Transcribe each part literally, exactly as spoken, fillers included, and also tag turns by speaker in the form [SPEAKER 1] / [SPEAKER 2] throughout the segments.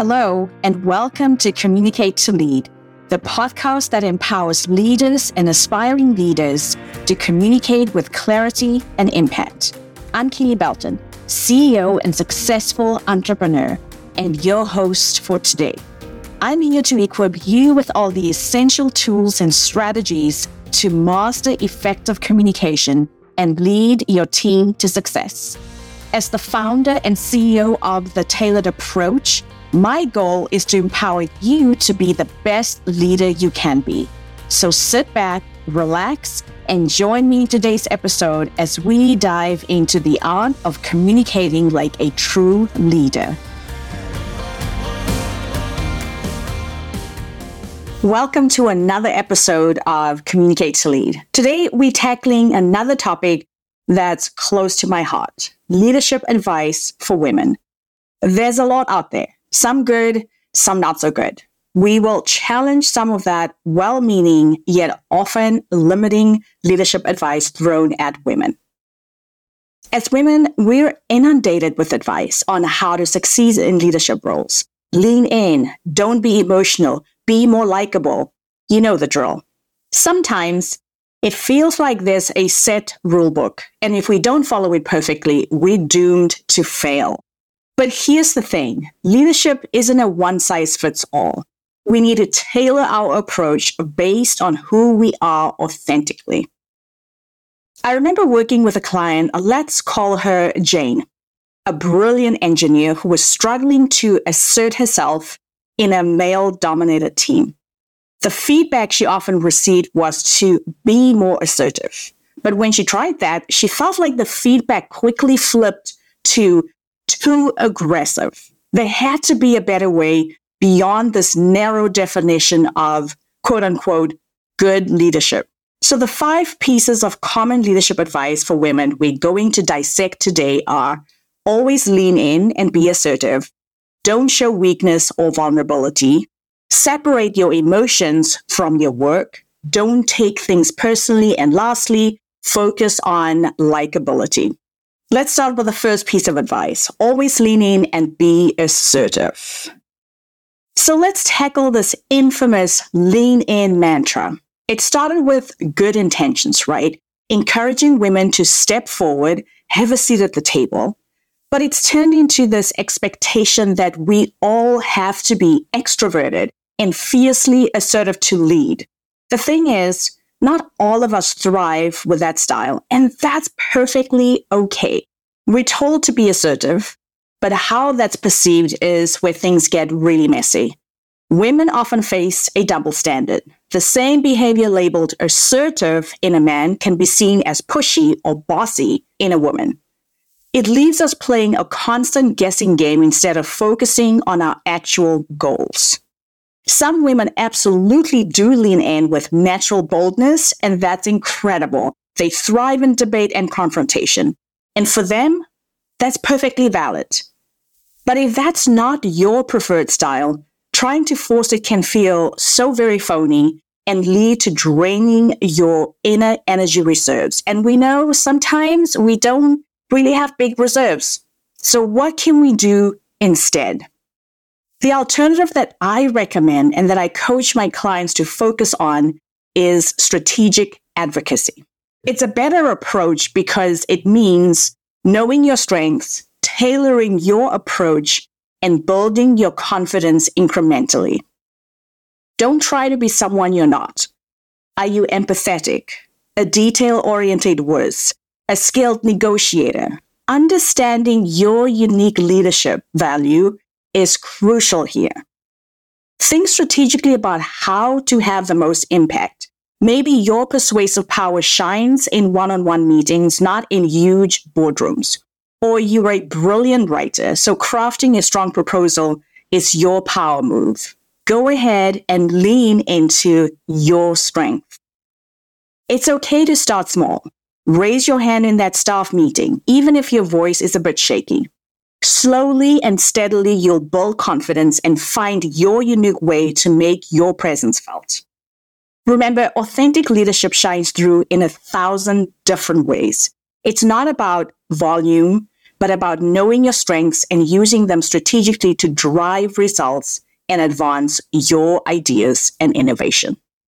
[SPEAKER 1] Hello, and welcome to Communicate to Lead, the podcast that empowers leaders and aspiring leaders to communicate with clarity and impact. I'm Keely Belton, C E O and successful entrepreneur, and your host for today. I'm here to equip you with all the essential tools and strategies to master effective communication and lead your team to success. As the founder and C E O of The Tailored Approach, my goal is to empower you to be the best leader you can be. So sit back, relax, and join me in today's episode as we dive into the art of communicating like a true leader. Welcome to another episode of Communicate to Lead. Today, we're tackling another topic that's close to my heart: leadership advice for women. There's a lot out there. Some good, some not so good. We will challenge some of that well-meaning, yet often limiting leadership advice thrown at women. As women, we're inundated with advice on how to succeed in leadership roles. Lean in, don't be emotional, be more likable. You know the drill. Sometimes it feels like there's a set rule book, and if we don't follow it perfectly, we're doomed to fail. But here's the thing, leadership isn't a one-size-fits-all. We need to tailor our approach based on who we are authentically. I remember working with a client, let's call her Jane, a brilliant engineer who was struggling to assert herself in a male-dominated team. The feedback she often received was to be more assertive. But when she tried that, she felt like the feedback quickly flipped to too aggressive. There had to be a better way beyond this narrow definition of quote unquote good leadership. So the five pieces of common leadership advice for women we're going to dissect today are: always lean in and be assertive. Don't show weakness or vulnerability. Separate your emotions from your work. Don't take things personally. And lastly, focus on likability. Let's start with the first piece of advice. Always lean in and be assertive. So let's tackle this infamous lean in mantra. It started with good intentions, right? Encouraging women to step forward, have a seat at the table. But it's turned into this expectation that we all have to be extroverted and fiercely assertive to lead. The thing is, not all of us thrive with that style, and that's perfectly okay. We're told to be assertive, but how that's perceived is where things get really messy. Women often face a double standard. The same behavior labeled assertive in a man can be seen as pushy or bossy in a woman. It leaves us playing a constant guessing game instead of focusing on our actual goals. Some women absolutely do lean in with natural boldness, and that's incredible. They thrive in debate and confrontation. And for them, that's perfectly valid. But if that's not your preferred style, trying to force it can feel so very phony and lead to draining your inner energy reserves. And we know sometimes we don't really have big reserves. So what can we do instead? The alternative that I recommend and that I coach my clients to focus on is strategic advocacy. It's a better approach because it means knowing your strengths, tailoring your approach, and building your confidence incrementally. Don't try to be someone you're not. Are you empathetic, a detail-oriented whiz, a skilled negotiator? Understanding your unique leadership value is crucial here. Think strategically about how to have the most impact. Maybe your persuasive power shines in one-on-one meetings, not in huge boardrooms. Or you're a brilliant writer, so crafting a strong proposal is your power move. Go ahead and lean into your strength. It's okay to start small. Raise your hand in that staff meeting, even if your voice is a bit shaky. Slowly and steadily, you'll build confidence and find your unique way to make your presence felt. Remember, authentic leadership shines through in a thousand different ways. It's not about volume, but about knowing your strengths and using them strategically to drive results and advance your ideas and innovation.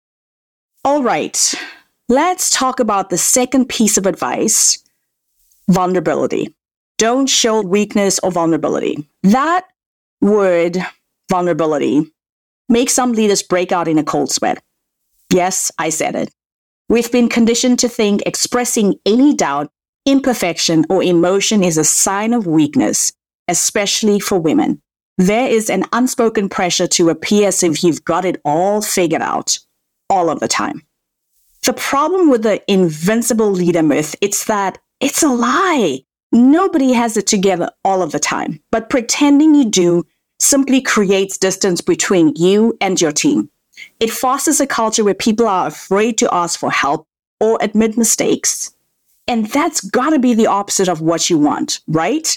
[SPEAKER 1] All right, let's talk about the second piece of advice, vulnerability. Don't show weakness or vulnerability. That word, vulnerability, makes some leaders break out in a cold sweat. Yes, I said it. We've been conditioned to think expressing any doubt, imperfection, or emotion is a sign of weakness, especially for women. There is an unspoken pressure to appear as if you've got it all figured out, all of the time. The problem with the invincible leader myth is that it's a lie. Nobody has it together all of the time, but pretending you do simply creates distance between you and your team. It fosters a culture where people are afraid to ask for help or admit mistakes. And that's gotta be the opposite of what you want, right?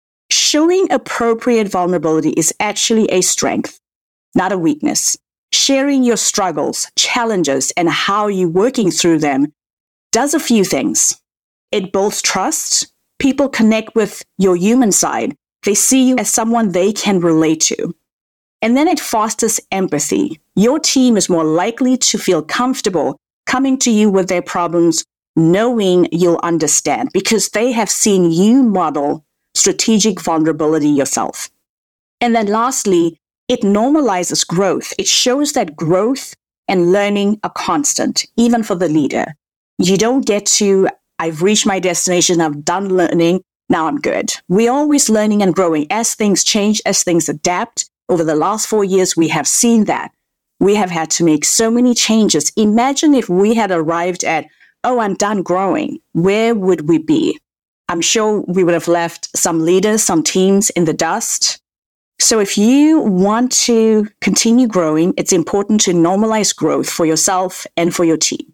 [SPEAKER 1] Showing appropriate vulnerability is actually a strength, not a weakness. Sharing your struggles, challenges, and how you're working through them does a few things. It builds trust. People connect with your human side. They see you as someone they can relate to. And then it fosters empathy. Your team is more likely to feel comfortable coming to you with their problems, knowing you'll understand because they have seen you model strategic vulnerability yourself. And then lastly, it normalizes growth. It shows that growth and learning are constant, even for the leader. You don't get to, I've reached my destination, I've done learning, now I'm good. We're always learning and growing as things change, as things adapt. Over the last four years, we have seen that. We have had to make so many changes. Imagine if we had arrived at, oh, I'm done growing. Where would we be? I'm sure we would have left some leaders, some teams in the dust. So if you want to continue growing, it's important to normalize growth for yourself and for your team.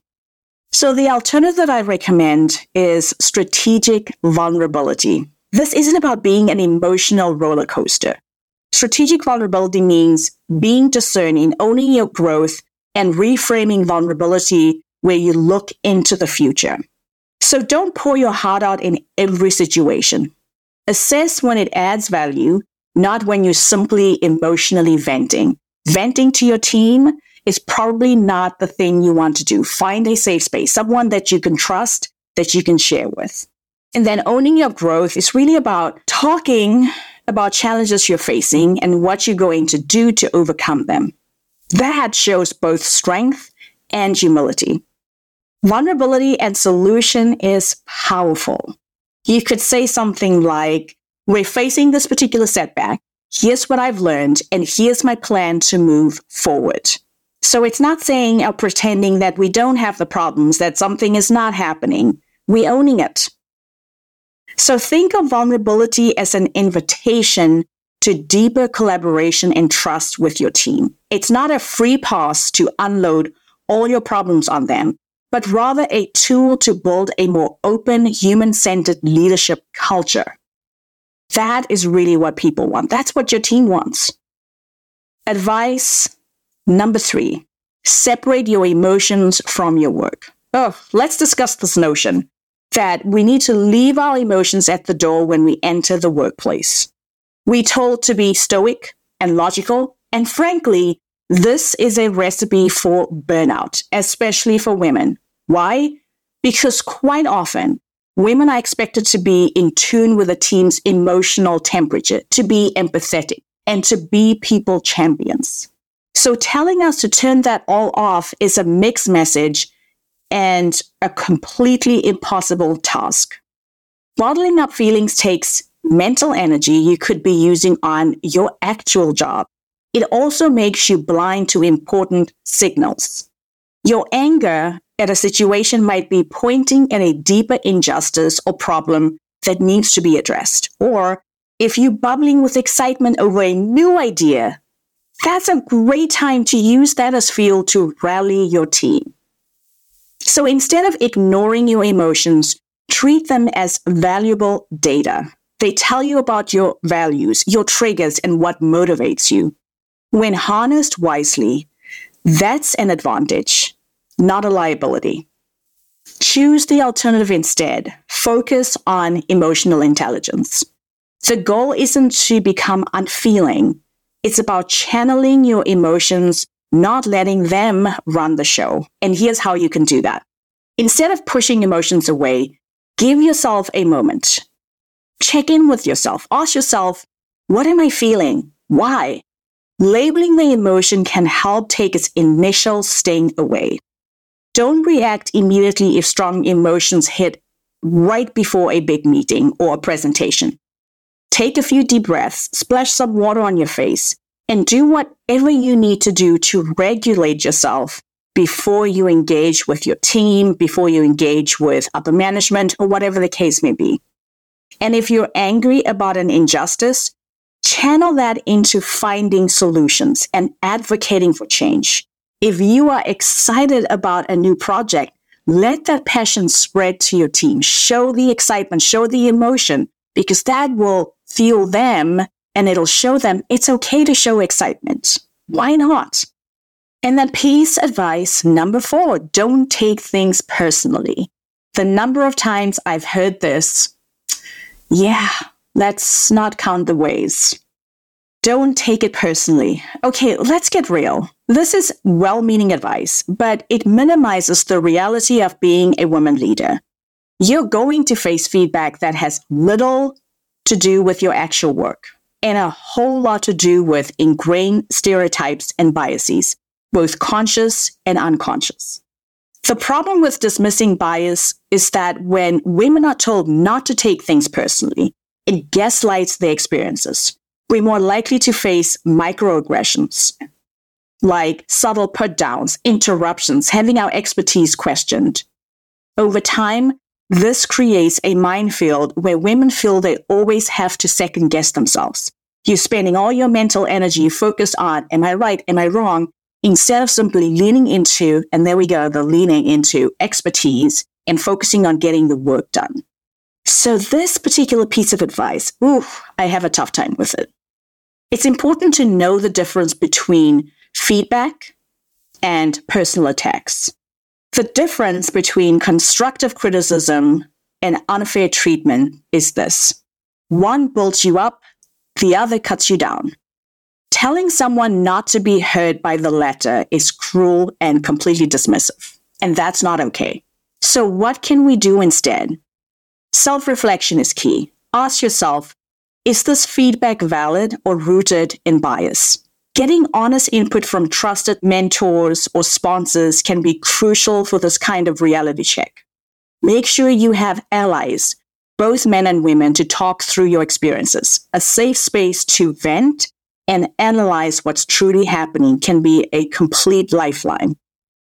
[SPEAKER 1] So the alternative that I recommend is strategic vulnerability. This isn't about being an emotional roller coaster. Strategic vulnerability means being discerning, owning your growth, and reframing vulnerability where you look into the future. So don't pour your heart out in every situation. Assess when it adds value, not when you're simply emotionally venting. Venting to your team is probably not the thing you want to do. Find a safe space, someone that you can trust, that you can share with. And then owning your growth is really about talking about challenges you're facing and what you're going to do to overcome them. That shows both strength and humility. Vulnerability and solution is powerful. You could say something like, we're facing this particular setback. Here's what I've learned, and here's my plan to move forward. So it's not saying or pretending that we don't have the problems, that something is not happening. We're owning it. So think of vulnerability as an invitation to deeper collaboration and trust with your team. It's not a free pass to unload all your problems on them, but rather a tool to build a more open, human-centered leadership culture. That is really what people want. That's what your team wants. Advice number three, separate your emotions from your work. Oh, let's discuss this notion that we need to leave our emotions at the door when we enter the workplace. We're told to be stoic and logical, and frankly, this is a recipe for burnout, especially for women. Why? Because quite often, women are expected to be in tune with a team's emotional temperature, to be empathetic, and to be people champions. So telling us to turn that all off is a mixed message and a completely impossible task. Bottling up feelings takes mental energy you could be using on your actual job. It also makes you blind to important signals. Your anger at a situation might be pointing at a deeper injustice or problem that needs to be addressed. Or if you're bubbling with excitement over a new idea, that's a great time to use that as fuel to rally your team. So instead of ignoring your emotions, treat them as valuable data. They tell you about your values, your triggers, and what motivates you. When harnessed wisely, that's an advantage, not a liability. Choose the alternative instead. Focus on emotional intelligence. The goal isn't to become unfeeling. It's about channeling your emotions, not letting them run the show. And here's how you can do that. Instead of pushing emotions away, give yourself a moment. Check in with yourself. Ask yourself, what am I feeling? Why? Labeling the emotion can help take its initial sting away. Don't react immediately if strong emotions hit right before a big meeting or a presentation. Take a few deep breaths, splash some water on your face, and do whatever you need to do to regulate yourself before you engage with your team, before you engage with upper management, or whatever the case may be. And if you're angry about an injustice, channel that into finding solutions and advocating for change. If you are excited about a new project, let that passion spread to your team. Show the excitement, show the emotion, because that will fuel them and it'll show them it's okay to show excitement. Why not? And then piece advice number four, don't take things personally. The number of times I've heard this, yeah, let's not count the ways. Don't take it personally. Okay, let's get real. This is well-meaning advice, but it minimizes the reality of being a woman leader. You're going to face feedback that has little to do with your actual work and a whole lot to do with ingrained stereotypes and biases, both conscious and unconscious. The problem with dismissing bias is that when women are told not to take things personally, it gaslights their experiences. We're more likely to face microaggressions, like subtle put-downs, interruptions, having our expertise questioned. Over time, this creates a minefield where women feel they always have to second-guess themselves. You're spending all your mental energy focused on, am I right, am I wrong, instead of simply leaning into, and there we go, the leaning into expertise and focusing on getting the work done. So this particular piece of advice, ooh, I have a tough time with it. It's important to know the difference between feedback and personal attacks. The difference between constructive criticism and unfair treatment is this. One builds you up, the other cuts you down. Telling someone not to be heard by the latter is cruel and completely dismissive, and that's not okay. So what can we do instead? Self-reflection is key. Ask yourself, is this feedback valid or rooted in bias? Getting honest input from trusted mentors or sponsors can be crucial for this kind of reality check. Make sure you have allies, both men and women, to talk through your experiences. A safe space to vent and analyze what's truly happening can be a complete lifeline.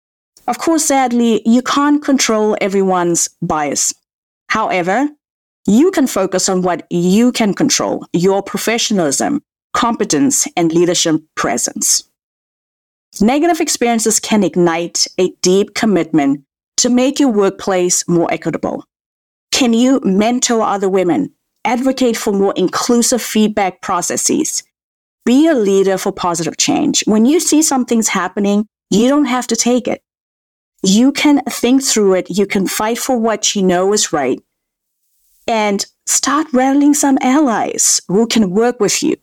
[SPEAKER 1] Of course, sadly, you can't control everyone's bias. However, you can focus on what you can control, your professionalism, competence, and leadership presence. Negative experiences can ignite a deep commitment to make your workplace more equitable. Can you mentor other women, advocate for more inclusive feedback processes, be a leader for positive change? When you see something's happening, you don't have to take it. You can think through it. You can fight for what you know is right and start rallying some allies who can work with you.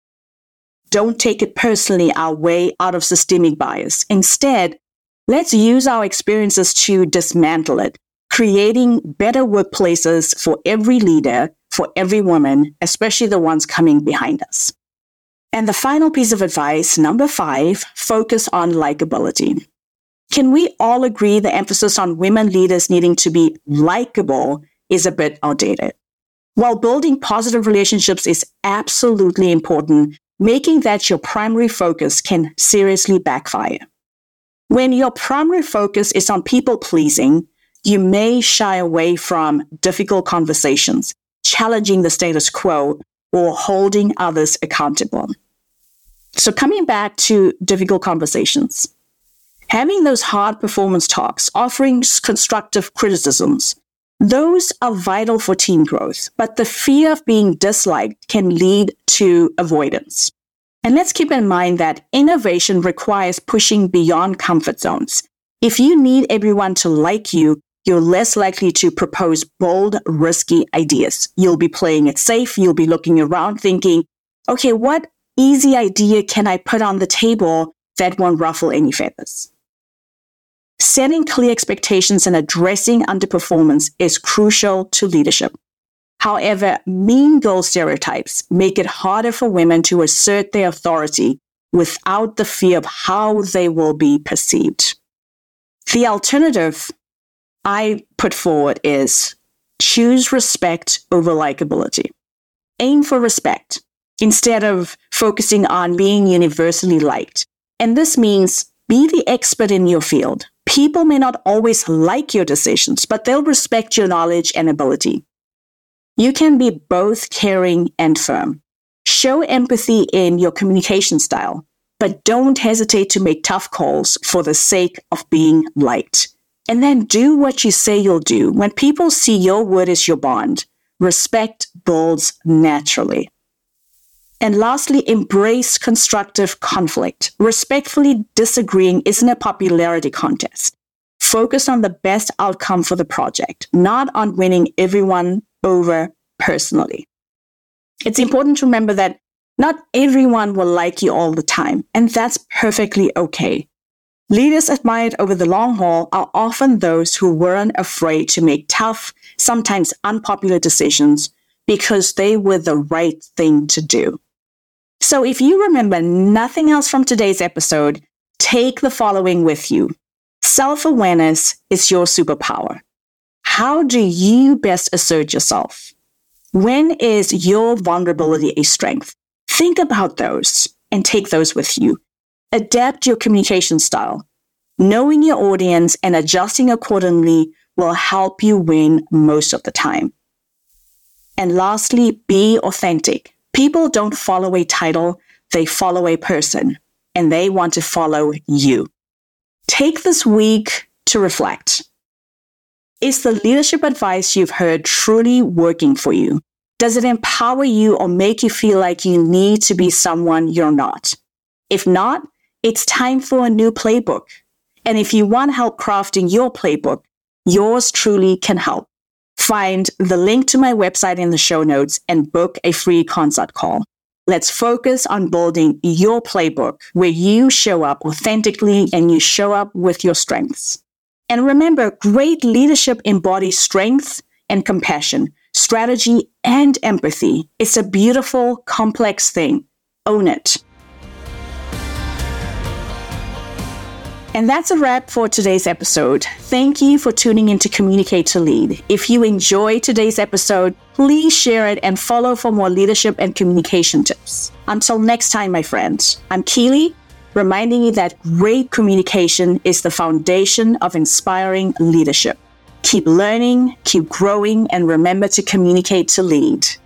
[SPEAKER 1] Don't take it personally our way out of systemic bias. Instead, let's use our experiences to dismantle it, creating better workplaces for every leader, for every woman, especially the ones coming behind us. And the final piece of advice, number five, focus on likability. Can we all agree the emphasis on women leaders needing to be likable is a bit outdated? While building positive relationships is absolutely important, making that your primary focus can seriously backfire. When your primary focus is on people-pleasing, you may shy away from difficult conversations, challenging the status quo, or holding others accountable. So coming back to difficult conversations, having those hard performance talks, offering constructive criticisms, those are vital for team growth, but the fear of being disliked can lead to avoidance. And let's keep in mind that innovation requires pushing beyond comfort zones. If you need everyone to like you, you're less likely to propose bold, risky ideas. You'll be playing it safe. You'll be looking around thinking, okay, what easy idea can I put on the table that won't ruffle any feathers? Setting clear expectations and addressing underperformance is crucial to leadership. However, mean girl stereotypes make it harder for women to assert their authority without the fear of how they will be perceived. The alternative I put forward is choose respect over likability. Aim for respect instead of focusing on being universally liked. And this means be the expert in your field. People may not always like your decisions, but they'll respect your knowledge and ability. You can be both caring and firm. Show empathy in your communication style, but don't hesitate to make tough calls for the sake of being liked. And then do what you say you'll do. When people see your word as your bond, respect builds naturally. And lastly, embrace constructive conflict. Respectfully disagreeing isn't a popularity contest. Focus on the best outcome for the project, not on winning everyone over personally. It's important to remember that not everyone will like you all the time, and that's perfectly okay. Leaders admired over the long haul are often those who weren't afraid to make tough, sometimes unpopular decisions because they were the right thing to do. So if you remember nothing else from today's episode, take the following with you. Self-awareness is your superpower. How do you best assert yourself? When is your vulnerability a strength? Think about those and take those with you. Adapt your communication style. Knowing your audience and adjusting accordingly will help you win most of the time. And lastly, be authentic. People don't follow a title, they follow a person, and they want to follow you. Take this week to reflect. Is the leadership advice you've heard truly working for you? Does it empower you or make you feel like you need to be someone you're not? If not, it's time for a new playbook. And if you want help crafting your playbook, yours truly can help. Find the link to my website in the show notes and book a free consult call. Let's focus on building your playbook where you show up authentically and you show up with your strengths. And remember, great leadership embodies strength and compassion, strategy and empathy. It's a beautiful, complex thing. Own it. And that's a wrap for today's episode. Thank you for tuning in to Communicate to Lead. If you enjoyed today's episode, please share it and follow for more leadership and communication tips. Until next time, my friends, I'm Keely, reminding you that great communication is the foundation of inspiring leadership. Keep learning, keep growing, and remember to communicate to lead.